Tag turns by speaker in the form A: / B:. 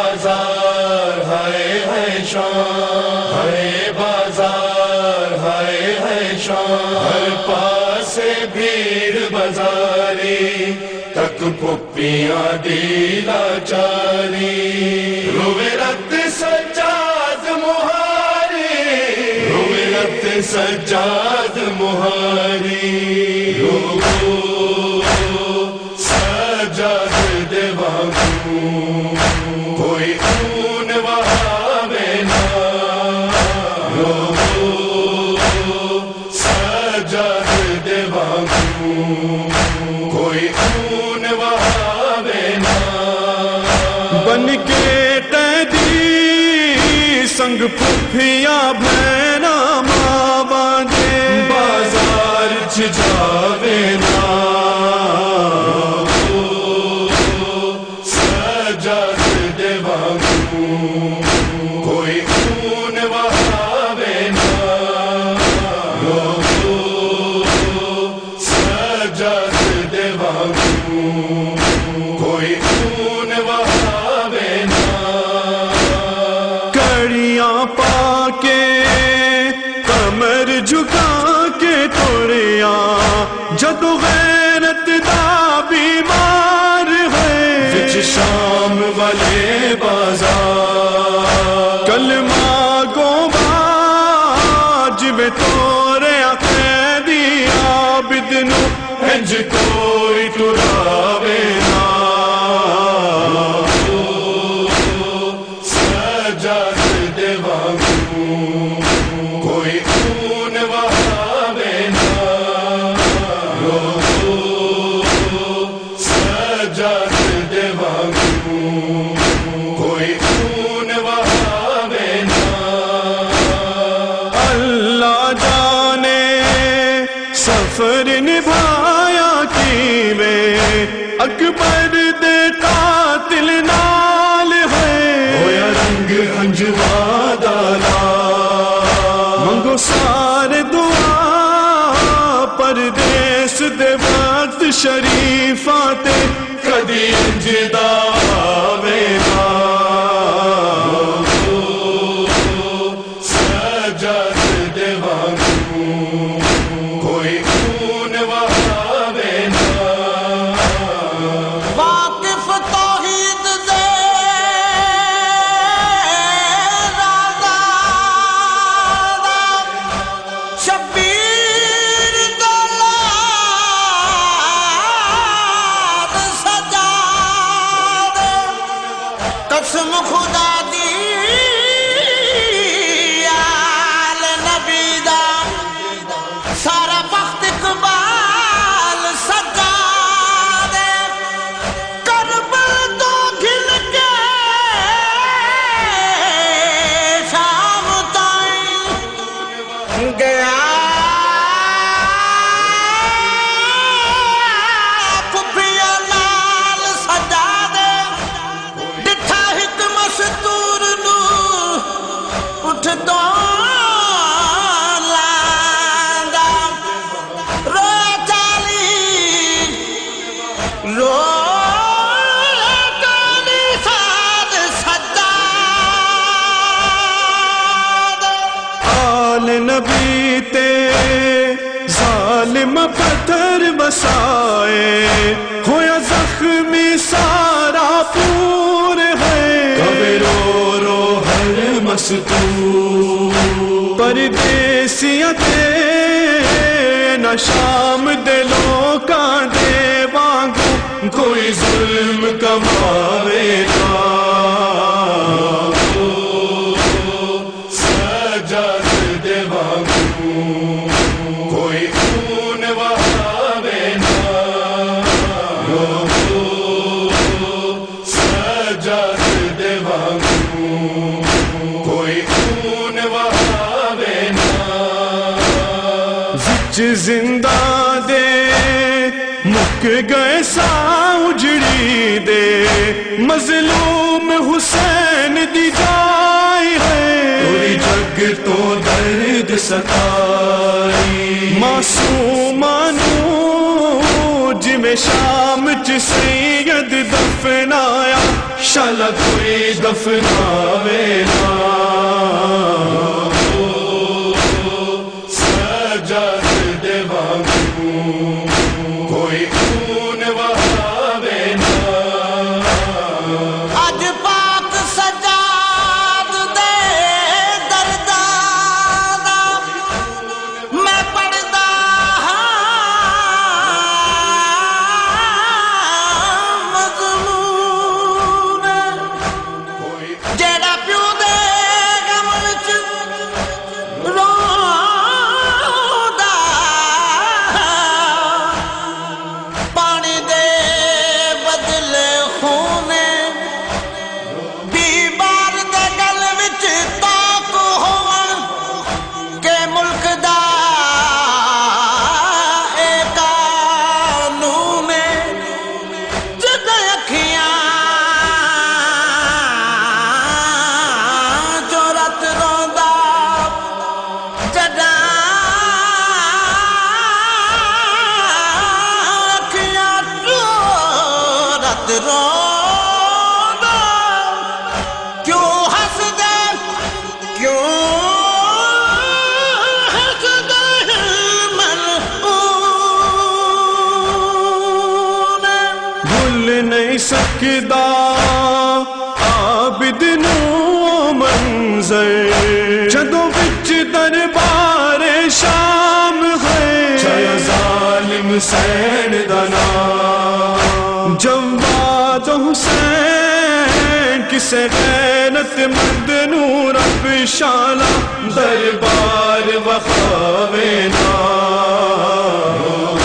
A: بازار ہے شام، ہے بازار ہے شام، ہر پاس بھیڑ بازاری تک پھپھیاں دی لاچاری، روے رت سجاد مہاری، روے رت سجاد مہاری، سجاد دیوانگوں کوئی خون وہاوے نا، سجاد دیوانگوں کوئی خون وہاوے نا،
B: بن کے قیدی سنگ پھپھیاں بہنا ماں باندھے
A: بازار چ جاوے نا، سجاد دیوانگوں کوئی خون وہاوے نا، سجاد دیوانگوں کوئی خون وہاوے نا،
B: کڑیاں پا کے کمر جھکا کے توڑیاں جدو غیرت دا بیمار ہے،
A: وچ شام والے بازار
B: کلمہ گو باج میں تورے قیدی عابد نو
A: انج کوئی ٹراوے نا، سجاد دیوانگوں کوئی خون وہاوے نا، سجاد دیوانگوں کوئی خون وہاوے نا،
B: اللہ جانے سفر نبھایا کی میں اکبر دے قاتل نال ہے،
A: ہویا رنگ انجوا دالا،
B: منگو سارے دعا پردیس دے وقت شریفاں تے
A: کدی انج دا آوے نا، سجاد دیوانگوں کوئی خون وہاوے نا،
C: واقف توحید دے رادا شبیر دولاد سجاد، قسم خدا دی آل نبی دا سارا وقت اقبال سجاد، کربل تو گھل کے شام تائیں گیا پھپھیاں نال سجاد، ڈٹھا ہک مستور نو اٹھ دو لاندا، روئے چالی ساد سجاد،
B: آل نبی تے ظالم پتھر بسائے، ہویا زخمی سارا پور ہے،
A: کبھی رو رو ہر مستور،
B: پردیسیاں تے نہ شام دے لوکاں دے وانگو
A: کوئی ظلم کماوے نا، سجاد دیوانگوں کوئی خون وہاوے نا، سجاد دیوانگوں کوئی خون وہاوے نا،
B: وچ زندہ دے مک گئے سا اجڑی دے، مظلوم حسین دی جائی ہے،
A: پوری جگ تو درد ستائی،
B: معصوماں نو جویں شام چ سید دفنایا، شالا کوئی دفناوے نا
A: سجاد دے وانگو کوئی خون وہاوے نا
C: اج پاک سجاد دے درداں دا میں پڑھدا مضمون جیڑا پیو دے غم وچ روندا پانی دے بدلے خون بیمار دے گل وچ تاک ہون کہ ملک دا اے قانون جدوں اکھیاں جو رات روندا جداں اکھیاں جو رات روندا کیوں ہس دے کیوں ہس دے ملعون
B: بھول نہیں سکدا عابد نو منظر جدوں وچ دربار شام ہے
A: چھایا ظالم حسین دا نام
B: جواد حسین کسے غیرت مند نو رب شالا دربار وخاوے نا